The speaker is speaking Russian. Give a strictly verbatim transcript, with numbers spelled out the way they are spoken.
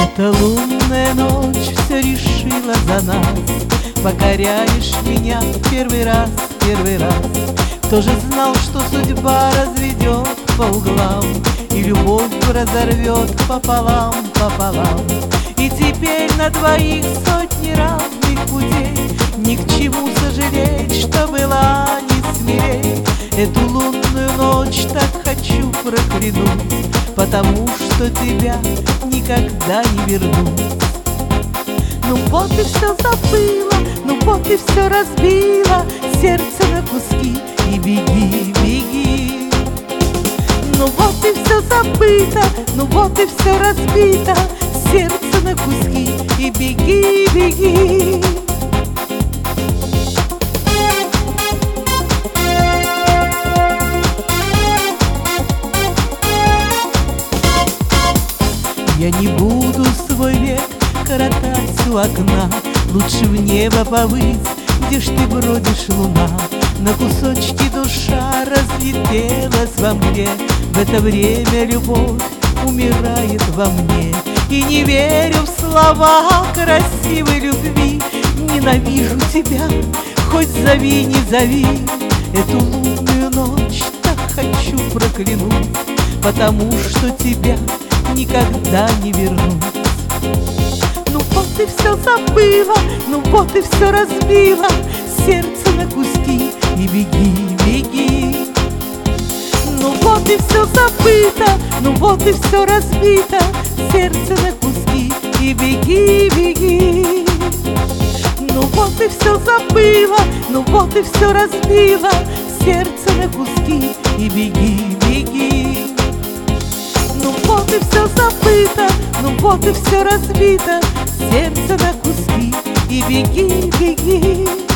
Эта лунная ночь все решила за нас. Покоряешь меня первый раз, первый раз. Кто же знал, что судьба разведет по углам и любовь разорвет пополам, пополам. И теперь на двоих сотни разных путей. Ни к чему сожалеть, что была не смелей. Эту лунную ночь так хочу проклянуть, потому что тебя никогда не вернуть. Ну вот и все забыла, ну вот и все разбила, сердце на куски, и беги, беги. Ну вот и все забыто, ну вот и все разбито, сердце на куски, и беги, беги. Я не буду свой век коротать у окна, лучше в небо повысь, где ж ты бродишь, луна. На кусочки душа разлетелась во мне, в это время любовь умирает во мне. И не верю в слова красивой любви, ненавижу тебя, хоть зови, не зови. Эту лунную ночь так хочу проклянуть, потому что тебя никогда не вернуть. Ну вот и все забыла, ну вот и все разбила, сердце на куски, и беги, беги. Ну вот и все забыто, ну вот и все разбито, сердце на куски, и беги, беги. Ну вот и все забыла, ну вот и все разбила, сердце на куски, и беги, беги. Ну вот и все забыто, ну вот и все разбито, сердце на куски, и беги, беги.